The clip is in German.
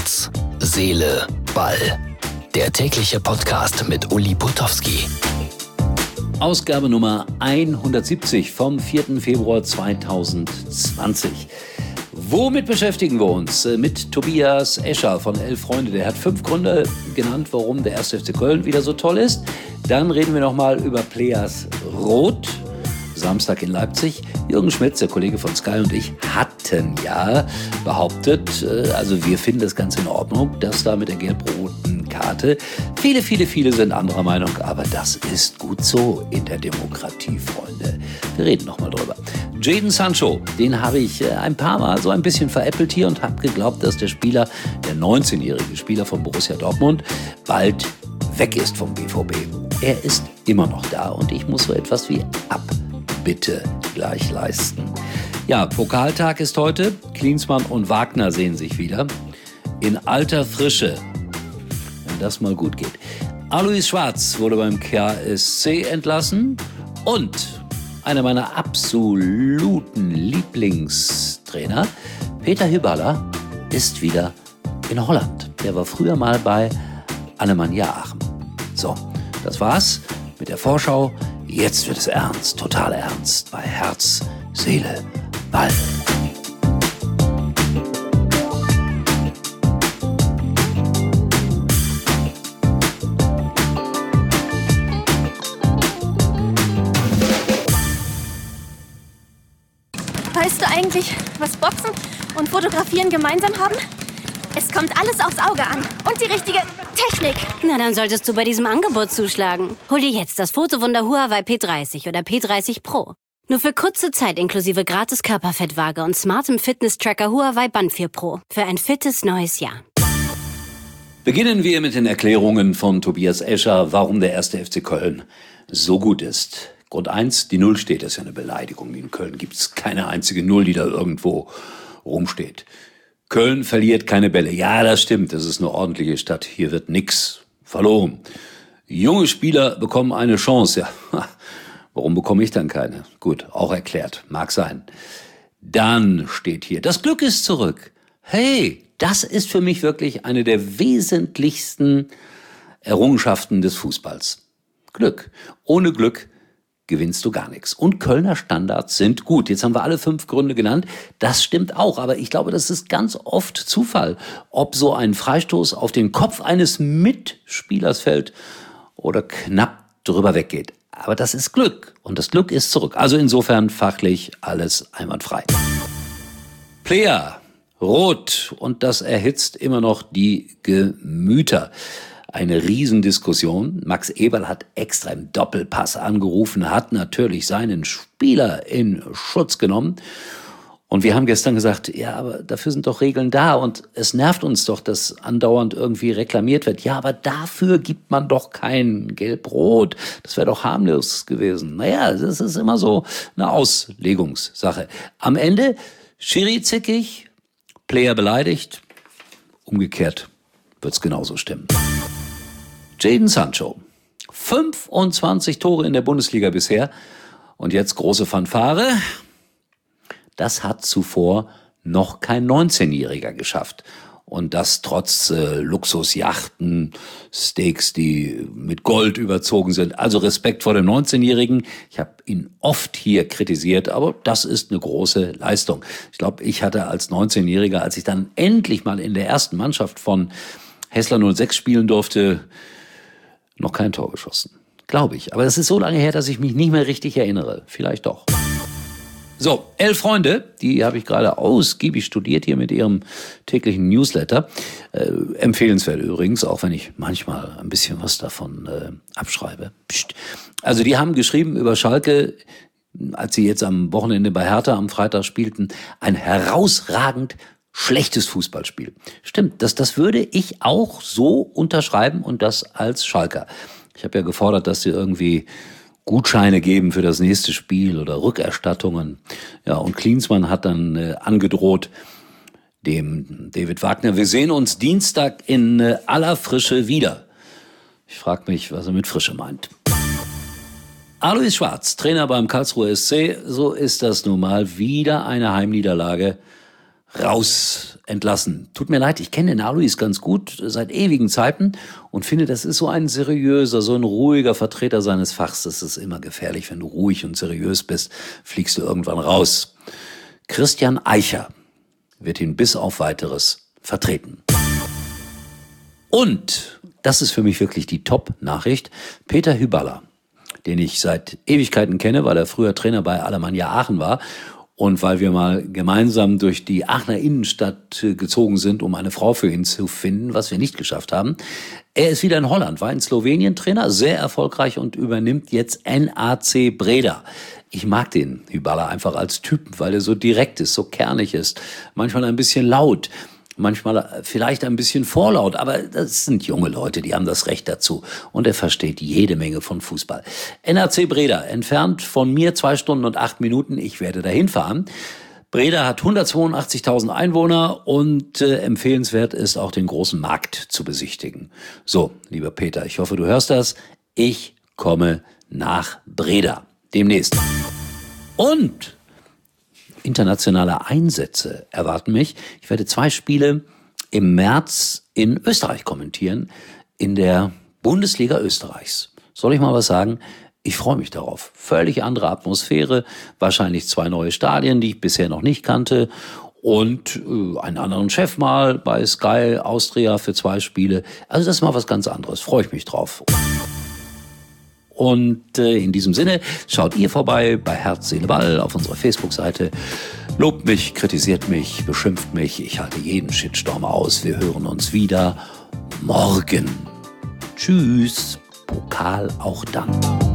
Herz, Seele, Ball. Der tägliche Podcast mit Uli Putowski. Ausgabe Nummer 170 vom 4. Februar 2020. Womit beschäftigen wir uns? Mit Tobias Escher von 11 Freunde. Der hat 5 Gründe genannt, warum der 1. FC Köln wieder so toll ist. Dann reden wir nochmal über Players Rot. Samstag in Leipzig. Jürgen Schmitz, der Kollege von Sky, und ich hatten ja behauptet, also wir finden das Ganze in Ordnung, dass da mit der gelb-roten Karte. Viele sind anderer Meinung, aber das ist gut so in der Demokratie, Freunde. Wir reden nochmal drüber. Jadon Sancho, den habe ich ein paar Mal so ein bisschen veräppelt hier und habe geglaubt, dass der 19-jährige Spieler von Borussia Dortmund, bald weg ist vom BVB. Er ist immer noch da und ich muss so etwas wie Abbitte gleich leisten. Ja, Pokaltag ist heute. Klinsmann und Wagner sehen sich wieder. In alter Frische. Wenn das mal gut geht. Alois Schwarz wurde beim KSC entlassen. Und einer meiner absoluten Lieblingstrainer, Peter Hyballa, ist wieder in Holland. Der war früher mal bei Alemannia Aachen. So, das war's mit der Vorschau. Jetzt wird es ernst, total ernst, bei Herz, Seele, Ball. Weißt du eigentlich, was Boxen und Fotografieren gemeinsam haben? Es kommt alles aufs Auge an und die richtige Technik. Na, dann solltest du bei diesem Angebot zuschlagen. Hol dir jetzt das Fotowunder Huawei P30 oder P30 Pro. Nur für kurze Zeit inklusive gratis Körperfettwaage und smartem Fitness-Tracker Huawei Band 4 Pro. Für ein fittes neues Jahr. Beginnen wir mit den Erklärungen von Tobias Escher, warum der 1. FC Köln so gut ist. Grund 1, die Null steht, das ist ja eine Beleidigung. In Köln gibt es keine einzige Null, die da irgendwo rumsteht. Köln verliert keine Bälle. Ja, das stimmt, das ist eine ordentliche Stadt. Hier wird nix verloren. Junge Spieler bekommen eine Chance. Ja, warum bekomme ich dann keine? Gut, auch erklärt, mag sein. Dann steht hier, das Glück ist zurück. Hey, das ist für mich wirklich eine der wesentlichsten Errungenschaften des Fußballs. Glück. Ohne Glück gewinnst du gar nichts. Und Kölner Standards sind gut. Jetzt haben wir alle 5 Gründe genannt. Das stimmt auch, aber ich glaube, das ist ganz oft Zufall, ob so ein Freistoß auf den Kopf eines Mitspielers fällt oder knapp drüber weggeht. Aber das ist Glück und das Glück ist zurück. Also insofern fachlich alles einwandfrei. Player, Rot, und das erhitzt immer noch die Gemüter. Eine Riesendiskussion. Max Eberl hat extra im Doppelpass angerufen, hat natürlich seinen Spieler in Schutz genommen. Und wir haben gestern gesagt, ja, aber dafür sind doch Regeln da und es nervt uns doch, dass andauernd irgendwie reklamiert wird. Ja, aber dafür gibt man doch kein Gelb-Rot. Das wäre doch harmlos gewesen. Naja, das ist immer so eine Auslegungssache. Am Ende Schiri zickig, Player beleidigt. Umgekehrt wird's genauso stimmen. Jadon Sancho, 25 Tore in der Bundesliga bisher und jetzt große Fanfare. Das hat zuvor noch kein 19-Jähriger geschafft. Und das trotz Luxusjachten, Steaks, die mit Gold überzogen sind. Also Respekt vor dem 19-Jährigen. Ich habe ihn oft hier kritisiert, aber das ist eine große Leistung. Ich glaube, ich hatte als 19-Jähriger, als ich dann endlich mal in der ersten Mannschaft von Hessler 06 spielen durfte, noch kein Tor geschossen. Glaube ich. Aber das ist so lange her, dass ich mich nicht mehr richtig erinnere. Vielleicht doch. So, 11 Freunde, die habe ich gerade ausgiebig studiert hier mit ihrem täglichen Newsletter. Empfehlenswert übrigens, auch wenn ich manchmal ein bisschen was davon abschreibe. Psst. Also die haben geschrieben über Schalke, als sie jetzt am Wochenende bei Hertha am Freitag spielten, ein herausragend schlechtes Fußballspiel. Stimmt, das würde ich auch so unterschreiben und das als Schalker. Ich habe ja gefordert, dass sie irgendwie Gutscheine geben für das nächste Spiel oder Rückerstattungen. Ja, und Klinsmann hat dann angedroht, dem David Wagner, wir sehen uns Dienstag in aller Frische wieder. Ich frage mich, was er mit Frische meint. Alois Schwarz, Trainer beim Karlsruher SC, so ist das nun mal wieder eine Heimniederlage. raus entlassen. Tut mir leid, ich kenne den Alois ganz gut seit ewigen Zeiten und finde, das ist so ein seriöser, so ein ruhiger Vertreter seines Fachs. Das ist immer gefährlich, wenn du ruhig und seriös bist, fliegst du irgendwann raus. Christian Eicher wird ihn bis auf Weiteres vertreten. Und, das ist für mich wirklich die Top-Nachricht, Peter Hyballa, den ich seit Ewigkeiten kenne, weil er früher Trainer bei Alemannia Aachen war und weil wir mal gemeinsam durch die Aachener Innenstadt gezogen sind, um eine Frau für ihn zu finden, was wir nicht geschafft haben. Er ist wieder in Holland, war in Slowenien Trainer, sehr erfolgreich und übernimmt jetzt NAC Breda. Ich mag den Hyballa einfach als Typen, weil er so direkt ist, so kernig ist, manchmal ein bisschen laut. Manchmal vielleicht ein bisschen vorlaut, aber das sind junge Leute, die haben das Recht dazu. Und er versteht jede Menge von Fußball. NAC Breda, entfernt von mir 2 Stunden und 8 Minuten. Ich werde dahin fahren. Breda hat 182.000 Einwohner und empfehlenswert ist auch den großen Markt zu besichtigen. So, lieber Peter, ich hoffe, du hörst das. Ich komme nach Breda demnächst. Und internationale Einsätze erwarten mich. Ich werde 2 Spiele im März in Österreich kommentieren, in der Bundesliga Österreichs. Soll ich mal was sagen? Ich freue mich darauf. Völlig andere Atmosphäre, wahrscheinlich 2 neue Stadien, die ich bisher noch nicht kannte und einen anderen Chef mal bei Sky Austria für 2 Spiele. Also das ist mal was ganz anderes. Freue ich mich drauf. Und in diesem Sinne, schaut ihr vorbei bei Herz, Seele, Ball auf unserer Facebook-Seite. Lobt mich, kritisiert mich, beschimpft mich. Ich halte jeden Shitstorm aus. Wir hören uns wieder morgen. Tschüss. Pokal auch dann.